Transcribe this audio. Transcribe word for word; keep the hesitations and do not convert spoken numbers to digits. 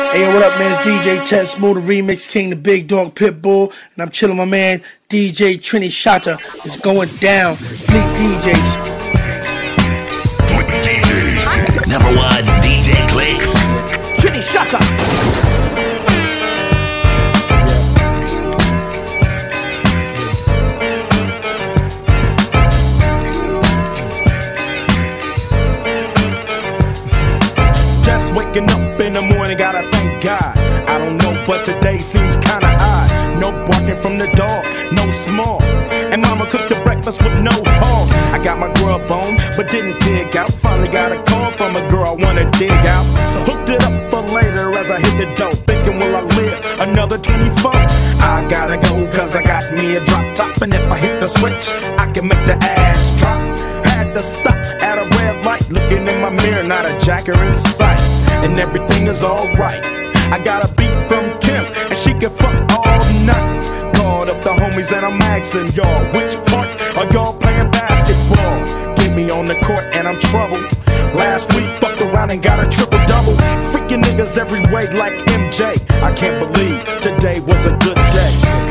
Hey, yo, what up, man? It's D J Ted Smooth, the Remix King, the Big Dog Pitbull, and I'm chilling with my man D J Trini Shatta. It's going down. Fleet D Js. With the D Js. Number one, D J Click. Trini Shatta. Just waking up in the morning, gotta thank God. I don't know, but today seems kinda odd. No barking from the dog, no small. And mama cooked the breakfast with no hog. I got my grub on, but didn't dig out. Finally got a call from a girl I wanna dig out. So hooked it up for later as I hit the dough. Thinking, will I live another twenty-four? I gotta go, cause I got me a drop top. And if I hit the switch, I can make the ass drop. Had to stop at a red light, looking in my mirror, not a jacker in sight. And everything is alright. I got a beat from Kim, and she can fuck all night. Called up the homies and I'm asking y'all, which part are y'all playing basketball? Get me on the court and I'm troubled. Last week fucked around and got a triple double. Freaking niggas every way like M J. I can't believe today was a good day.